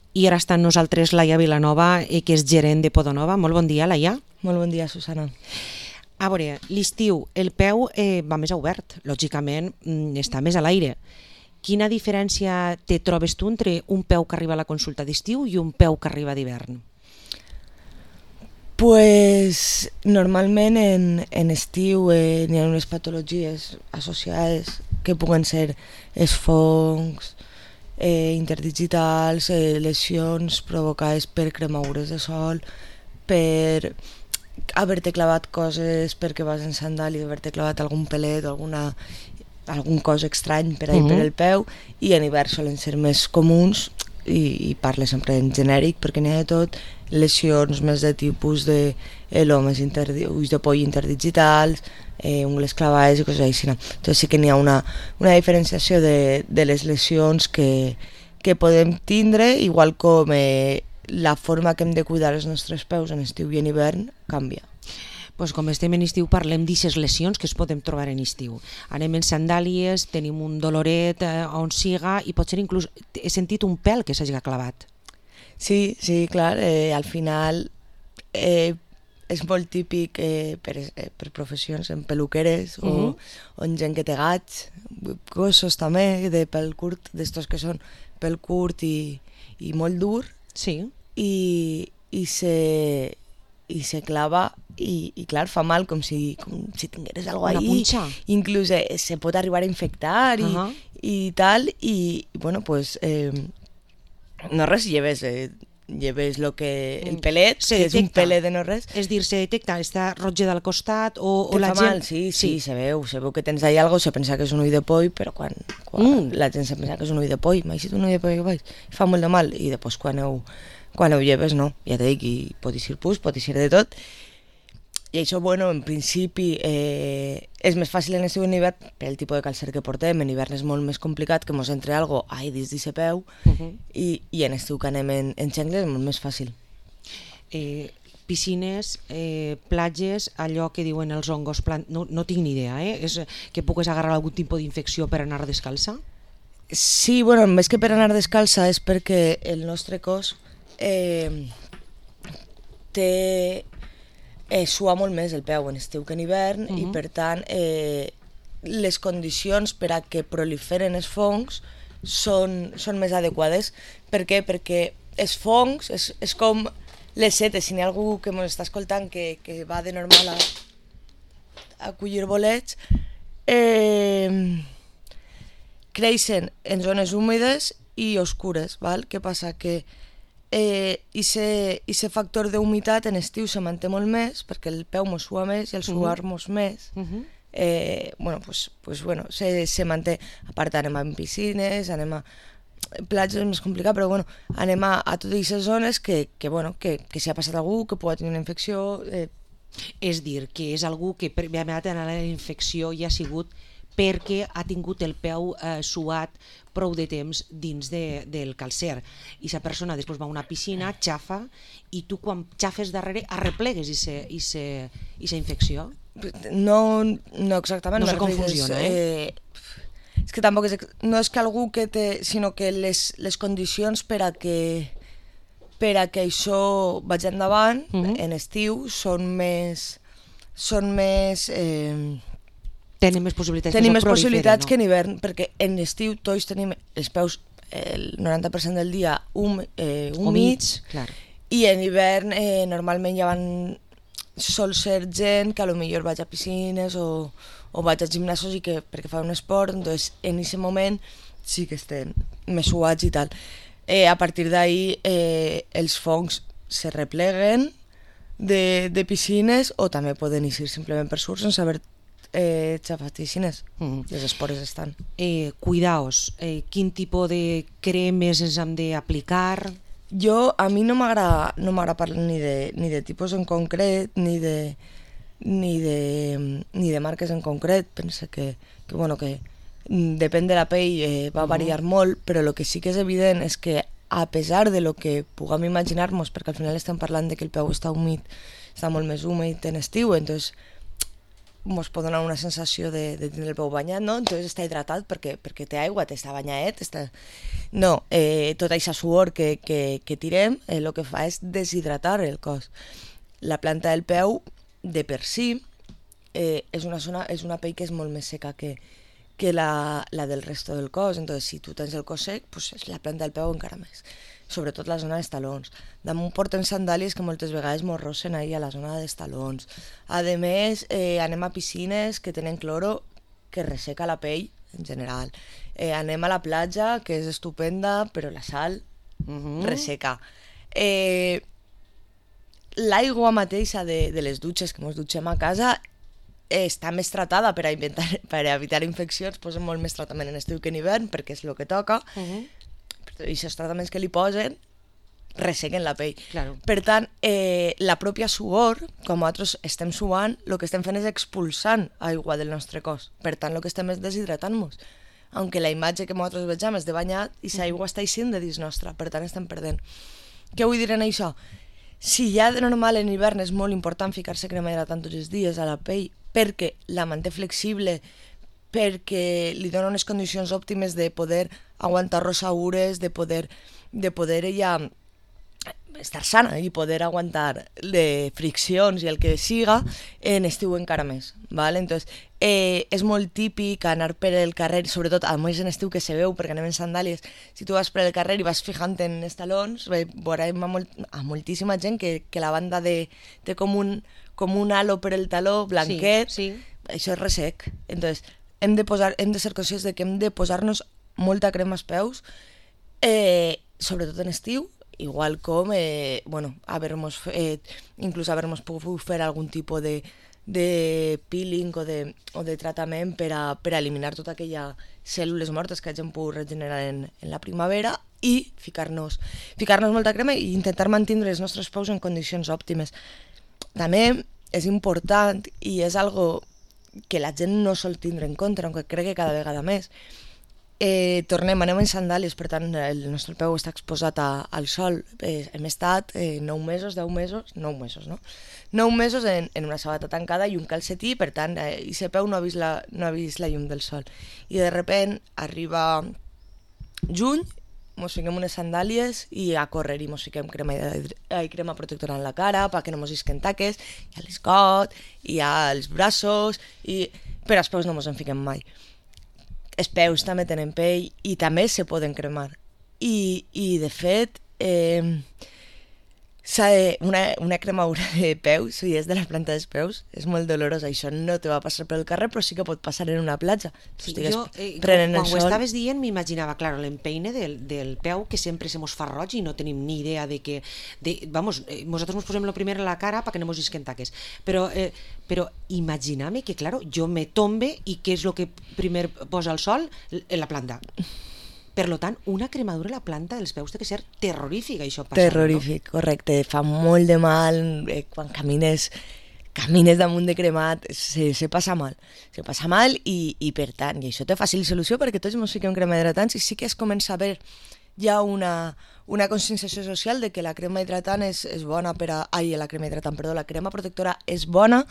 I ara està amb nosaltres Laia Vilanova, que és gerent de Podonova. Molt bon dia, Laia. Molt bon dia, Susana. A veure, l'estiu, el peu va més obert, lògicament està més a l'aire. Quina diferència te trobes tu entre un peu que arriba a la consulta d'estiu i un peu que arriba d'hivern? Pues normalment en estiu n'hi ha unes patologies associades que puguen ser els fongs, interdigitals, lesions provocades per cremaures de sol, per haver-te clavat coses perquè vas en sandali, haver-te clavat algun pelet o algun cos estrany per ahí per el peu, i en hivern solen ser més comuns, i parle sempre en genèric perquè n'hi ha de tot, lesions més de tipus de ulls de poll interdigitals, ungles clavades i coses així. Entonces sí que n'hi ha una diferenciació de les lesions que podem tindre, igual com la forma que hem de cuidar els nostres peus en estiu i en hivern canvia. Pues com estem en estiu parlem d'aquestes lesions que es podem trobar en estiu. Anem en sandàlies, tenim un doloret on siga i potser inclús he sentit un pèl que s'hagi clavat. Sí, clar, al final és molt típic per professions, en peluqueres o en gent que té gats, gossos també, de pèl curt, d'estos que són pèl curt i molt dur, sí. i se clava i clar, fa mal com si tingueres alguna cosa ahí. Una punxa. Inclús se pot arribar a infectar i tal, i bueno, pues no res, lleves el pelet, que és un pelet de no res. És dir, se detecta, està roja del costat o la gent... Mal, sí, se veu que tens ahí algo, se pensa que és un ull de poll, però quan la gent se pensa que és un ull de poll, m'ha dit un ull de poll que faig, fa molt de mal, i després quan ho lleves, no, ja t'he dit que pot ser pus, pot ser de tot. I això, bueno, en principi és més fàcil en estiu i en hivern pel tipus de calcer que portem. En hivern és molt més complicat que mos entre algo dins d'aquest peu i en estiu que anem en xengles és molt més fàcil. Piscines, platges, allò que diuen els hongos, no tinc ni idea, és que pugues agarrar algun tipus d'infecció per anar descalça? Sí, bueno, més que per anar descalça és perquè el nostre cos sua molt més el peu en estiu que en hivern i per tant les condicions per a que proliferen els fongs són més adequades. Per què? Perquè els fongs és com les setes. Si n'hi ha algú que ens està escoltant que va de normal a collir bolets, creixen en zones húmedes i oscures, val? Què passa? Que i factor d'humitat en estiu se manté molt més perquè el peu mos sua més i el suar-mos més se manté. A part anem a piscines, anem a platges, és més complicat, però bueno, anem a totes aquestes zones que si ha passat algú que pot tenir una infecció. És dir, que és algú que ha tenir la infecció i ha sigut perquè ha tingut el peu suat prou de temps dins del calcer. I la persona després va a una piscina, xafa, i tu quan xafes darrere arreplegues aquesta infecció? No exactament. No se confusiona, És que tampoc no és que algú que té, sinó que les condicions per a que això vagi endavant en estiu són més Tenim més possibilitats, que en hivern, perquè en estiu tots tenim els peus el 90% del dia humits, i en hivern normalment ja sol ser gent que potser vaig a piscines o vaig a gimnasos i que perquè fa un esport, doncs en aquest moment sí que estem més suats i tal. A partir d'ahí els fongs se repleguen de piscines o també poden eixir simplement per surt sense haver xafatixines, les espores estan. Cuidaos, quin tipus de cremes ens hem d'aplicar? A mi no m'agrada parlar ni de tipus en concret ni de marques en concret. Penso que depèn de la pell, va variar molt, però el que sí que és evident és que a pesar de lo que puguem imaginar-nos, perquè al final estem parlant de que el peu està humit, està molt més húmid en estiu, entonces ens pot donar una sensació de tenir el peu banyat, no? Entonces està hidratat perquè té aigua, està banyadet, No, tot això suor que tirem el que fa és deshidratar el cos. La planta del peu, de per si, és una pell que és molt més seca que la del resto del cos. Entonces, si tu tens el cos sec, pues la planta del peu encara més. Sobretot la zona dels talons. Damunt portem sandàlies que moltes vegades mos rossen ahir a la zona dels talons. A més, anem a piscines que tenen cloro que resseca la pell en general. Anem a la platja, que és estupenda, però la sal resseca. L'aigua mateixa de les dutxes que ens dutxem a casa està més tratada per evitar infeccions, posen molt més tratament en estiu que en hivern, perquè és el que toca, però aquests tractaments que li posen ressequen la pell. Claro. Per tant, la pròpia suor, quan nosaltres estem suant, el que estem fent és expulsant aigua del nostre cos. Per tant, el que estem és deshidratant-nos. Aunque la imatge que nosaltres vegem és de banyat i l'aigua està eixint de dins nostra, per tant estem perdent. Què vull dir en això? Si ja de normal en hivern és molt important ficar-se crema hidratant tots els dies a la pell perquè la manté flexible, perquè li dona unes condicions òptimes de poder aguantar rosaures, de poder ella estar sana i poder aguantar de friccions i el que siga, en estiu encara més, ¿vale? Entonces, és molt típic anar per el carrer, sobretot a més en estiu que se veu perquè anem en sandàlies, si tu vas per el carrer i vas fijant en els talons, veurem a moltíssima gent que la banda té com un halo per el taló blanquet, sí. Això és ressec. Entonces, hem de ser conscients de que hem de posar-nos molta crema als peus, sobretot en estiu, igual com inclús haver-nos pogut fer algun tipus de peeling o de tractament per a eliminar tota aquella cèl·lules mortes que hagin pogut regenerar en la primavera i ficar-nos molta crema i intentar mantenir els nostres peus en condicions òptimes. També és important i és algo que la gent no sol tindre en compte, aunque crec que cada vegada més. Anem en sandàlies, per tant el nostre peu està exposat al sol. Hem estat 9 mesos en una sabata tancada i un calcetí, per tant aquest peu no ha vist la llum del sol. I de sobte arriba juny, ens fiquem unes sandàlies i a córrer i ens fiquem crema protectora en la cara perquè no ens isquen taques, i a l'escot, i als braços, però als peus no ens en fiquem mai. Els peus també tenen pell i també se poden cremar. I de fet, una cremadura de peus, si és de la planta dels peus, és molt dolorosa. Això no te va passar pel carrer, però sí que pot passar en una platja. Sí, jo, quan ho estaves dient, m'imaginava, claro, l'empeine del peu, que sempre se mos fa roig i no tenim ni idea de que... nosaltres ens posem el primer a la cara perquè no mos isquen taques. Però imagina-me que, claro, jo me tombe i què és el que primer posa el sol? La planta. Per tant, una cremadura a la planta dels peus té que ser terrorífica, això passa. Terrorífic, no? Correcte. Fa molt de mal quan camines damunt de cremat, se passa mal. Se passa mal i per tant, i això té fàcil solució perquè tots ens fiquem crema hidratants i sí que es comença a veure ja una conscienciació social de que la crema hidratant és bona la crema protectora és bona,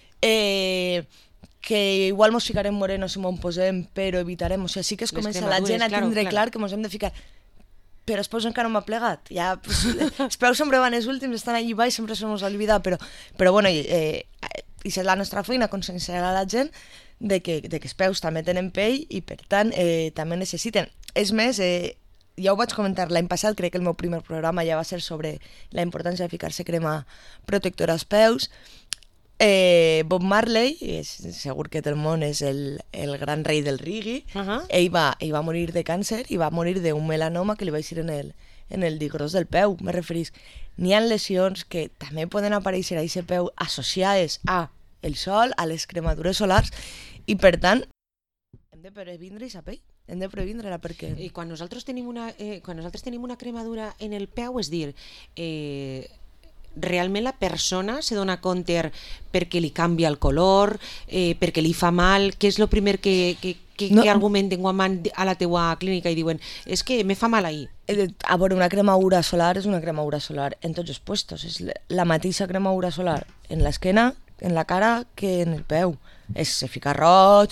que igual mos ficarem morenos si m'ho posem, però evitarem, o sigui, sí que es comença la gent a tindre clar que mos hem de ficar, però els peus encara no m'ha plegat, ja, els peus sempre van els últims, estan allà baix, sempre se mos oblida, però bueno, i és la nostra feina conscienciar a la gent de que els peus també tenen pell i per tant també necessiten. És més, ja ho vaig comentar l'any passat, crec que el meu primer programa ja va ser sobre la importància de ficar-se crema protectora als peus. Bob Marley, segur que del món és el gran rei del reggae, ell va morir de càncer i va morir d'un melanoma que li va eixir en el dit gros del peu. Me referís, n'hi ha lesions que també poden aparèixer a aquest peu associades a el sol, a les cremadures solars, i per tant hem de previndre aquesta pell, hem de previndre-la perquè... I quan nosaltres tenim una cremadura en el peu, és dir, realment la persona se dona compte perquè li canvia el color, perquè li fa mal, què és el primer que argumenten quan van a la teua clínica i diuen és que me fa mal ahir? A veure, una cremadura solar és una cremadura solar en tots els puestos, és la mateixa cremadura solar en l'esquena en la cara que en el peu. Se fica roig,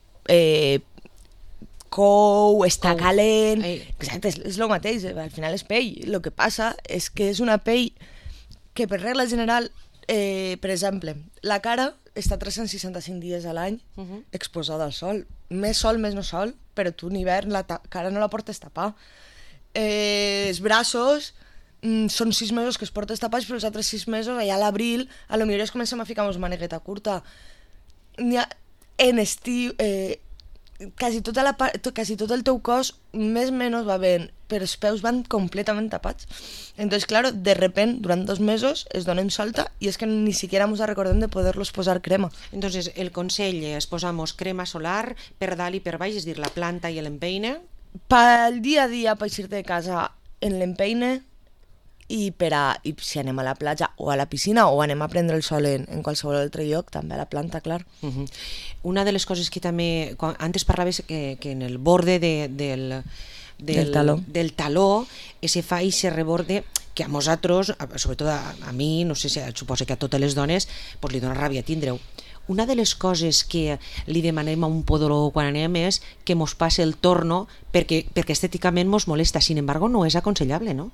cou, està calent... Exacte, és el mateix, al final és pell. El que passa és que és una pell que per regla general, per exemple, la cara està 365 dies a l'any exposada al sol. Més sol, més no sol, però tu en hivern la cara no la portes tapar. Els braços són 6 mesos que es portes tapats, però els altres 6 mesos, allà a l'abril, a lo millor es comencem a ficar amb manegueta curta. En estiu, quasi tot el teu cos més o menys va bé, però els peus van completament tapats. Entonces, claro, de repente, durant 2 mesos es donen solta y es que ni siquiera nos recordem de poderlos posar crema. Entonces, el consell és posamos crema solar per dalt i per baix, és dir, la planta i l'empeine. Pel dia a dia, per eixir de casa, en l'empeine, i si anem a la platja o a la piscina o anem a prendre el sol en qualsevol altre lloc, també a la planta, clar. Una de les coses que també, antes parlaves que en el borde del taló se fa i se reborde que a nosaltres, sobretot a mi, no sé si suposo que a totes les dones, pues li dona ràbia tindre-ho. Una de les coses que li demanem a un podòleg quan anem és que mos passe el torno perquè estèticament mos molesta, sin embargo no és aconsellable, no?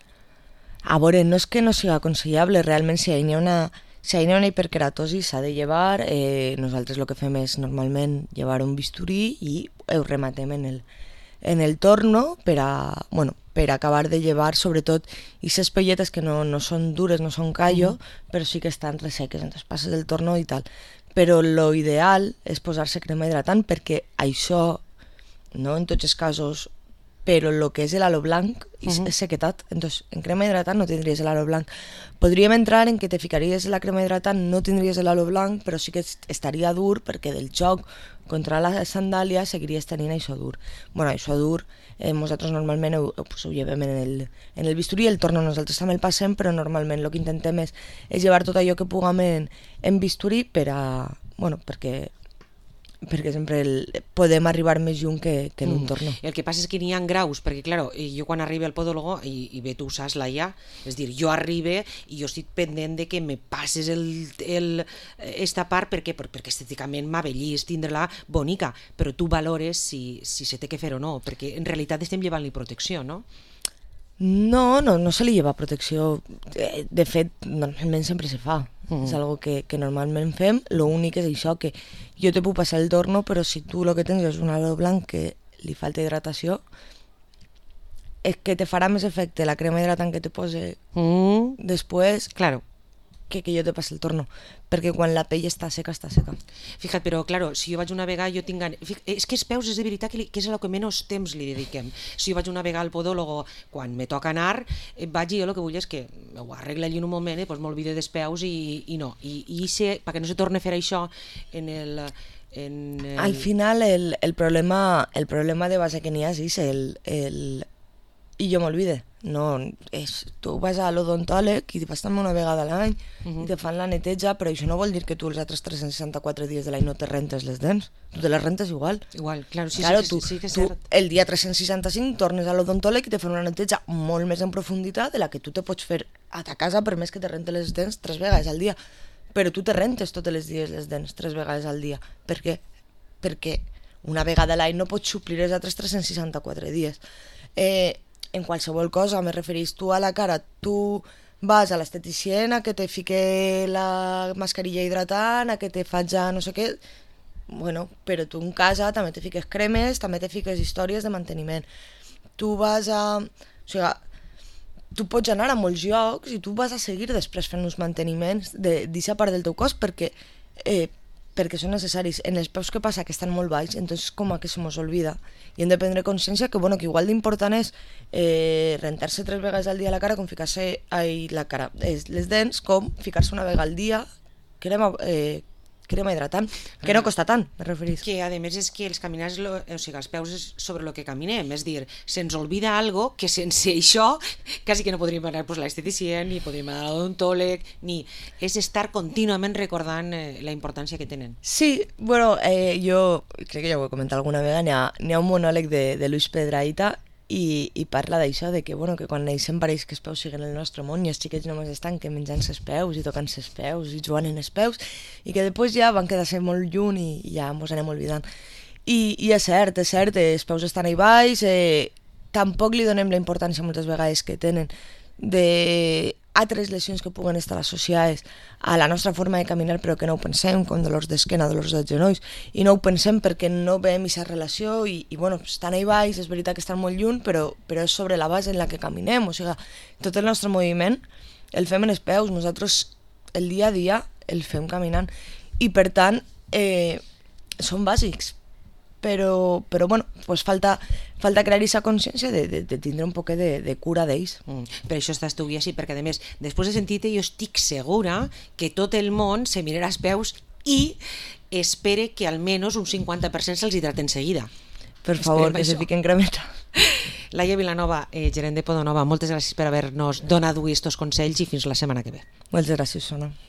A veure, no és que no sigui aconsellable, realment si hi ha una hiperkeratosi s'ha de llevar, nosaltres el que fem és normalment llevar un bisturí i ho rematem en el torno per acabar de llevar, sobretot aquestes pelletes que no són dures, no són callo, però sí que estan resseques, entonces passes el torno i tal. Però lo ideal és posar-se crema hidratant perquè això, no en tots els casos, però el que és l'halo blanc és sequetat, entonces en crema hidratant no tindries l'halo blanc. Podríem entrar en que te ficaries la crema hidratant, no tindries l'halo blanc, però sí que estaria dur perquè del xoc contra la sandàlia seguiries tenint això dur. Bueno, això dur, nosaltres normalment ho llevem en el bisturí, el torno nosaltres també el passem, però normalment el que intentem és llevar tot allò que puguem en bisturí perquè sempre podem arribar més lluny que en un torno. El que passa és que n'hi ha graus, perquè clar, jo quan arribo al podòleg, i bé tu ho saps, Laia, és dir, jo arribo i jo estic pendent de que me passes esta part perquè estèticament m'abellís tindre-la bonica, però tu valores si se té que fer o no, perquè en realitat estem llevant-li protecció, no? No se li lleva protecció. De fet, normalment sempre se fa. És algo que normalment fem. L'únic és això, que jo te puc passar el torno, però si tu el que tens és un halo blanc que li falta hidratació, és que te farà més efecte la crema hidratant que te pose després, claro, que jo te passi el torno, perquè quan la pell està seca, està seca. Fija't, però, claro, si jo vaig una vegada, és que els peus és de veritat que és el que menys temps li dediquem. Si jo vaig una vegada al podòleg, quan me toca anar, vaig i jo el que vull és que ho arregle allí en un moment, doncs m'olvide dels peus i no. I perquè no se torni a fer això en el... Al final, el problema de base que n'hi ha és i jo m'olvide. No, tu vas a l'odontòleg i vas també una vegada a l'any i te fan la neteja, però això no vol dir que tu els altres 364 dies de l'any no te rentes les dents, tu te les rentes igual. Igual, claro, sí que és cert. Tu el dia 365 tornes a l'odontòleg i te fan una neteja molt més en profunditat de la que tu te pots fer a ta casa, per més que te rentes les dents 3 vegades al dia, però tu te rentes tots els dies les dents 3 vegades al dia. Per què? Perquè una vegada a l'any no pots suplir els altres 364 dies. En qualsevol cosa, me referís tu a la cara, tu vas a l'esteticien a que te fique la mascarilla hidratant, a que te faig no sé què, bueno, però tu en casa també te fiques cremes, també te fiques històries de manteniment. Tu vas a... O sigui, tu pots anar a molts llocs i tu vas a seguir després fent uns manteniments d'aquesta part del teu cos perquè són necessaris. En els peus que passa que estan molt baix, entonces com que se mos olvida i hem de prendre consciència que igual d'important és rentar-se 3 vegades al dia la cara com ficar-se les dents, com ficar-se una vegada al dia crema hidratant, que no costa tant, me referís. Que a més és que els caminars, o sigui, els peus és sobre el que caminem, és dir, se'ns oblida algo que sense això quasi que no podríem anar a l'esteticien, ni podríem anar a l'odontòleg, ni és estar contínuament recordant la importància que tenen. Sí, bueno, jo crec que ja ho he comentat alguna vegada, n'hi ha un monòleg de Luis Pedraita i parla d'això, de que, bueno, que quan neixem pareix que els peus siguen el nostre món i els xiquets només estan que menjant els peus i tocant els peus i jugant en els peus i que després ja van quedar-se molt lluny i ja ens anem oblidant. I és cert, els peus estan ahí baix, tampoc li donem la importància moltes vegades que tenen d'altres lesions que puguen estar associades a la nostra forma de caminar però que no ho pensem, com dolors d'esquena, dolors dels genolls, i no ho pensem perquè no veiem aquesta relació i bueno, estan ahí baix, és veritat que estan molt lluny, però és sobre la base en la que caminem, o sigui, tot el nostre moviment el fem en els peus, nosaltres el dia a dia el fem caminant i per tant són bàsics. Però bueno, pues falta crear aquesta consciència de tindre un poc de cura d'ells. Per això estàs tu així, perquè a més, després de sentir-te jo estic segura que tot el món se mirarà als peus i espere que almenys un 50% se'ls hidraten seguida. Per favor, que se fiquen cremeta. Laia Vilanova, gerent de Podonova, moltes gràcies per haver-nos donat avui estos consells i fins la setmana que ve. Moltes gràcies, Sona.